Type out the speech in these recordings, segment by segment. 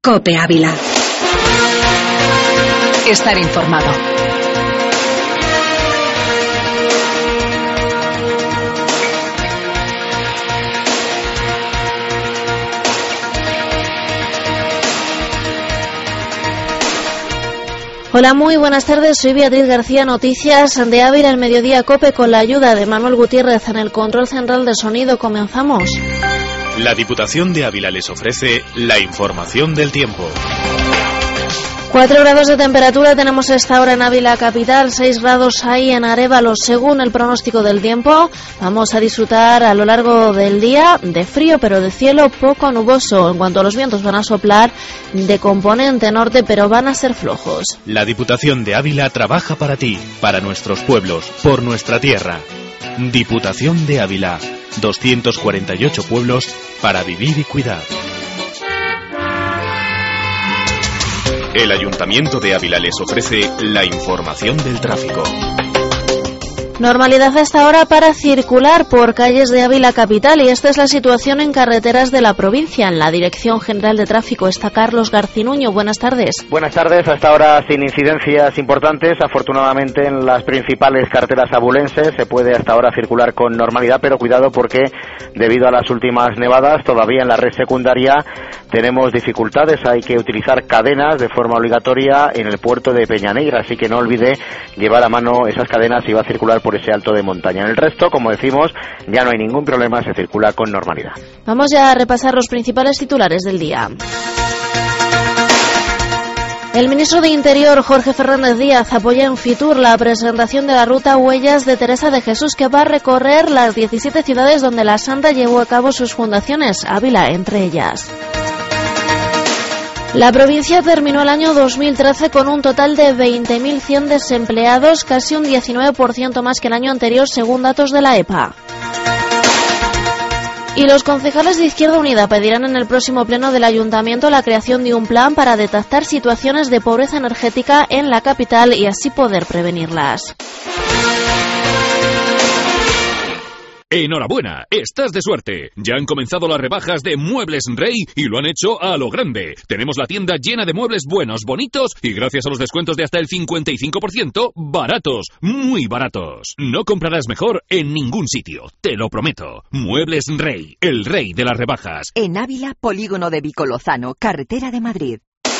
COPE Ávila. Estar informado. Hola, muy buenas tardes. Soy Beatriz García. Noticias de Ávila, el mediodía COPE, con la ayuda de Manuel Gutiérrez en el control central de sonido. Comenzamos. La Diputación de Ávila les ofrece la información del tiempo. 4 grados de temperatura tenemos a esta hora en Ávila capital, 6 grados hay en Arévalo. Según el pronóstico del tiempo, vamos a disfrutar a lo largo del día de frío, pero de cielo poco nuboso. En cuanto a los vientos, van a soplar de componente norte, pero van a ser flojos. La Diputación de Ávila trabaja para ti, para nuestros pueblos, por nuestra tierra. Diputación de Ávila, 248 pueblos para vivir y cuidar. El Ayuntamiento de Ávila les ofrece la información del tráfico. Normalidad a esta hora para circular por calles de Ávila capital, y esta es la situación en carreteras de la provincia. En la Dirección General de Tráfico está Carlos Garcinuño. Buenas tardes. Buenas tardes. Hasta ahora sin incidencias importantes. Afortunadamente en las principales carreteras abulenses se puede hasta ahora circular con normalidad, pero cuidado porque debido a las últimas nevadas todavía en la red secundaria tenemos dificultades. Hay que utilizar cadenas de forma obligatoria en el puerto de Peñanegra, así que no olvide llevar a mano esas cadenas si va a circular por ese alto de montaña. En el resto, como decimos, ya no hay ningún problema, se circula con normalidad. Vamos ya a repasar los principales titulares del día. El ministro de Interior, Jorge Fernández Díaz, apoya en Fitur la presentación de la ruta Huellas de Teresa de Jesús, que va a recorrer las 17 ciudades donde la Santa llevó a cabo sus fundaciones, Ávila entre ellas. La provincia terminó el año 2013 con un total de 20.100 desempleados, casi un 19% más que el año anterior, según datos de la EPA. Y los concejales de Izquierda Unida pedirán en el próximo pleno del Ayuntamiento la creación de un plan para detectar situaciones de pobreza energética en la capital y así poder prevenirlas. ¡Enhorabuena! ¡Estás de suerte! Ya han comenzado las rebajas de Muebles Rey y lo han hecho a lo grande. Tenemos la tienda llena de muebles buenos, bonitos y gracias a los descuentos de hasta el 55%, baratos, muy baratos. No comprarás mejor en ningún sitio, te lo prometo. Muebles Rey, el rey de las rebajas. En Ávila, polígono de Vicolozano, carretera de Madrid.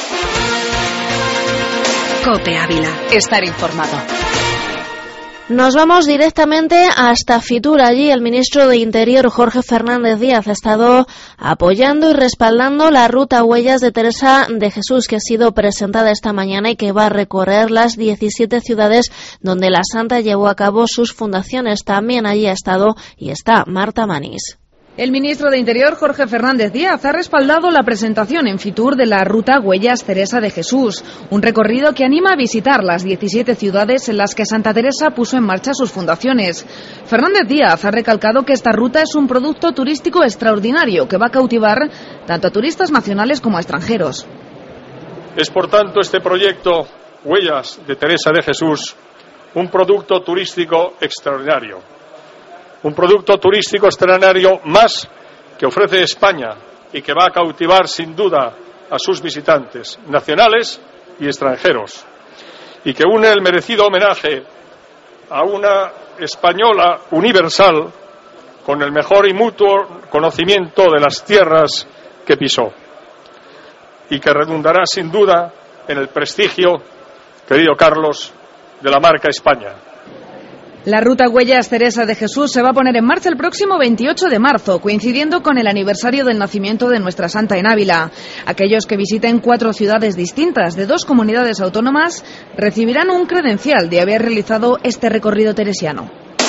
COPE Ávila. Estar informado. Nos vamos directamente hasta Fitur. Allí el ministro de Interior, Jorge Fernández Díaz, ha estado apoyando y respaldando la ruta Huellas de Teresa de Jesús, que ha sido presentada esta mañana y que va a recorrer las 17 ciudades donde la Santa llevó a cabo sus fundaciones. También allí ha estado y está Marta Manís. El ministro de Interior, Jorge Fernández Díaz, ha respaldado la presentación en Fitur de la ruta Huellas Teresa de Jesús, un recorrido que anima a visitar las 17 ciudades en las que Santa Teresa puso en marcha sus fundaciones. Fernández Díaz ha recalcado que esta ruta es un producto turístico extraordinario que va a cautivar tanto a turistas nacionales como a extranjeros. Es por tanto este proyecto Huellas de Teresa de Jesús un producto turístico extraordinario. Un producto turístico extraordinario más que ofrece España y que va a cautivar sin duda a sus visitantes nacionales y extranjeros, y que une el merecido homenaje a una española universal con el mejor y mutuo conocimiento de las tierras que pisó, y que redundará sin duda en el prestigio, querido Carlos, de la marca España. La ruta Huellas Teresa de Jesús se va a poner en marcha el próximo 28 de marzo, coincidiendo con el aniversario del nacimiento de nuestra Santa en Ávila. Aquellos que visiten 4 ciudades distintas de 2 comunidades autónomas recibirán un credencial de haber realizado este recorrido teresiano.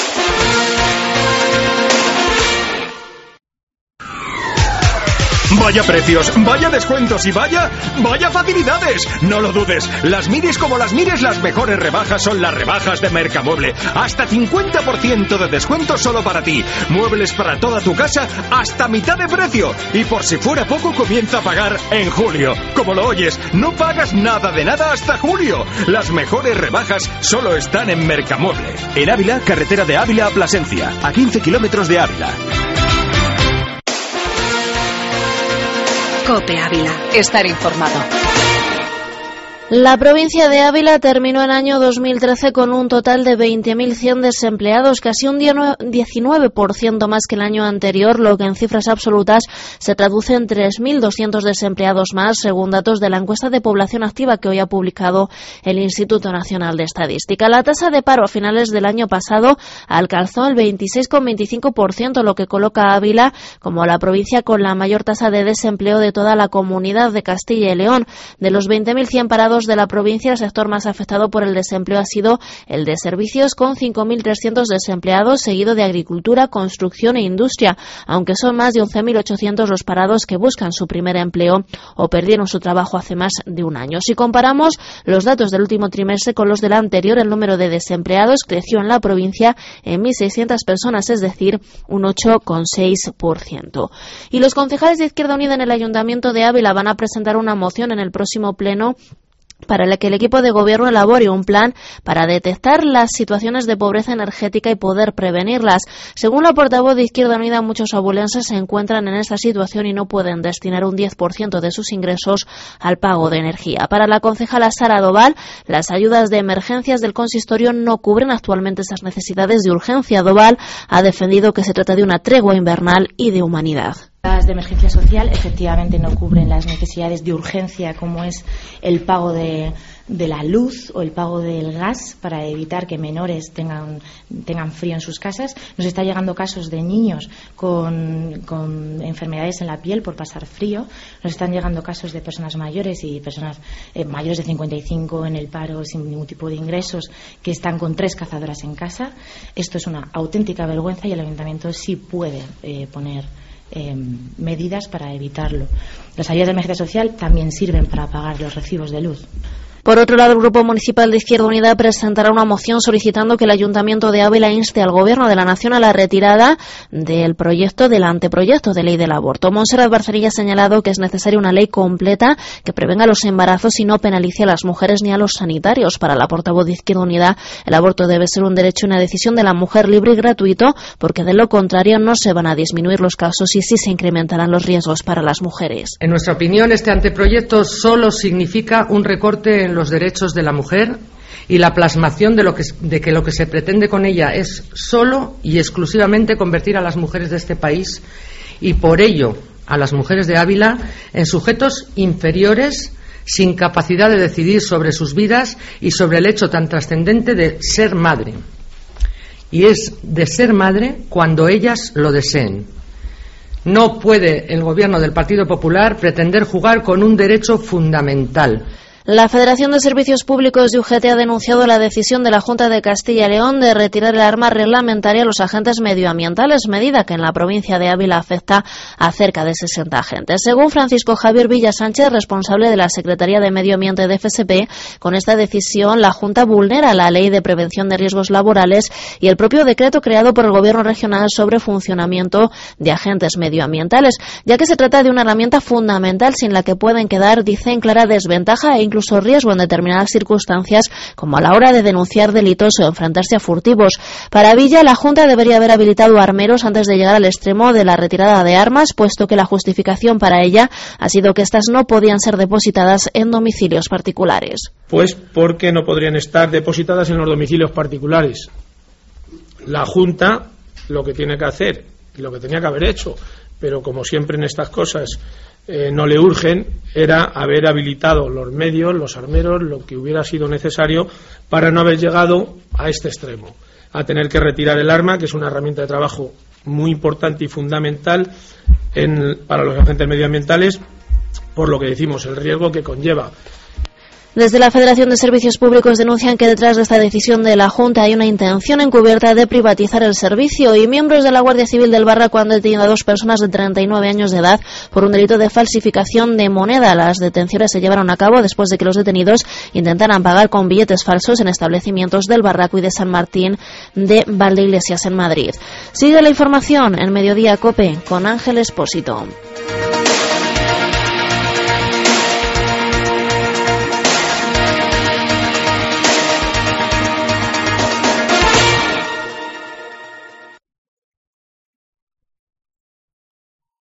Vaya precios, vaya descuentos y vaya facilidades. No lo dudes, las mires como las mires, las mejores rebajas son las rebajas de Mercamueble. Hasta 50% de descuento solo para ti. Muebles para toda tu casa hasta mitad de precio. Y por si fuera poco, comienza a pagar en julio. Como lo oyes, no pagas nada de nada hasta julio. Las mejores rebajas solo están en Mercamueble. En Ávila, carretera de Ávila a Plasencia, a 15 kilómetros de Ávila. COPE Ávila. Estar informado. La provincia de Ávila terminó el año 2013 con un total de 20.100 desempleados, casi un 19% más que el año anterior, lo que en cifras absolutas se traduce en 3.200 desempleados más, según datos de la encuesta de población activa que hoy ha publicado el Instituto Nacional de Estadística. La tasa de paro a finales del año pasado alcanzó el 26,25%, lo que coloca a Ávila como la provincia con la mayor tasa de desempleo de toda la comunidad de Castilla y León. De los 20.100 parados de la provincia, el sector más afectado por el desempleo ha sido el de servicios, con 5.300 desempleados, seguido de agricultura, construcción e industria, aunque son más de 11.800 los parados que buscan su primer empleo o perdieron su trabajo hace más de un año. Si comparamos los datos del último trimestre con los del anterior, el número de desempleados creció en la provincia en 1.600 personas, es decir, un 8,6%. Y los concejales de Izquierda Unida en el Ayuntamiento de Ávila van a presentar una moción en el próximo pleno para la que el equipo de gobierno elabore un plan para detectar las situaciones de pobreza energética y poder prevenirlas. Según la portavoz de Izquierda Unida, muchos abulenses se encuentran en esta situación y no pueden destinar un 10% de sus ingresos al pago de energía. Para la concejala Sara Doval, las ayudas de emergencias del consistorio no cubren actualmente esas necesidades de urgencia. Doval ha defendido que se trata de una tregua invernal y de humanidad. Las de emergencia social efectivamente no cubren las necesidades de urgencia, como es el pago de la luz o el pago del gas, para evitar que menores tengan frío en sus casas. Nos está llegando casos de niños con enfermedades en la piel por pasar frío. Nos están llegando casos de personas mayores y personas mayores de 55 en el paro sin ningún tipo de ingresos, que están con 3 cazadoras en casa. Esto es una auténtica vergüenza y el Ayuntamiento sí puede poner medidas para evitarlo. Las ayudas de emergencia social también sirven para pagar los recibos de luz. Por otro lado, el Grupo Municipal de Izquierda Unida presentará una moción solicitando que el Ayuntamiento de Ávila inste al Gobierno de la Nación a la retirada del anteproyecto de ley del aborto. Montserrat Barcerilla ha señalado que es necesaria una ley completa que prevenga los embarazos y no penalice a las mujeres ni a los sanitarios. Para la portavoz de Izquierda Unida, el aborto debe ser un derecho y una decisión de la mujer libre y gratuito, porque de lo contrario no se van a disminuir los casos y sí se incrementarán los riesgos para las mujeres. En nuestra opinión, este anteproyecto solo significa un recorte en los derechos de la mujer y la plasmación de que lo que se pretende con ella es solo y exclusivamente convertir a las mujeres de este país, y por ello a las mujeres de Ávila, en sujetos inferiores, sin capacidad de decidir sobre sus vidas y sobre el hecho tan trascendente de ser madre. Y es de ser madre cuando ellas lo deseen. No puede el Gobierno del Partido Popular pretender jugar con un derecho fundamental. La Federación de Servicios Públicos de UGT ha denunciado la decisión de la Junta de Castilla y León de retirar el arma reglamentaria a los agentes medioambientales, medida que en la provincia de Ávila afecta a cerca de 60 agentes. Según Francisco Javier Villa Sánchez, responsable de la Secretaría de Medio Ambiente de FSP, con esta decisión la Junta vulnera la Ley de Prevención de Riesgos Laborales y el propio decreto creado por el Gobierno regional sobre funcionamiento de agentes medioambientales, ya que se trata de una herramienta fundamental sin la que pueden quedar, dice, en clara desventaja e incluso riesgo en determinadas circunstancias, como a la hora de denunciar delitos o enfrentarse a furtivos. Para Villa, la Junta debería haber habilitado armeros antes de llegar al extremo de la retirada de armas, puesto que la justificación para ella ha sido que éstas no podían ser depositadas en domicilios particulares. Pues porque no podrían estar depositadas en los domicilios particulares. La Junta lo que tiene que hacer y lo que tenía que haber hecho, pero como siempre en estas cosas no le urgen, era haber habilitado los medios, los armeros, lo que hubiera sido necesario para no haber llegado a este extremo, a tener que retirar el arma, que es una herramienta de trabajo muy importante y fundamental para los agentes medioambientales, por lo que decimos, el riesgo que conlleva. Desde la Federación de Servicios Públicos denuncian que detrás de esta decisión de la Junta hay una intención encubierta de privatizar el servicio, y miembros de la Guardia Civil del Barraco han detenido a 2 personas de 39 años de edad por un delito de falsificación de moneda. Las detenciones se llevaron a cabo después de que los detenidos intentaran pagar con billetes falsos en establecimientos del Barraco y de San Martín de Valdeiglesias en Madrid. Sigue la información en Mediodía COPE con Ángel Expósito.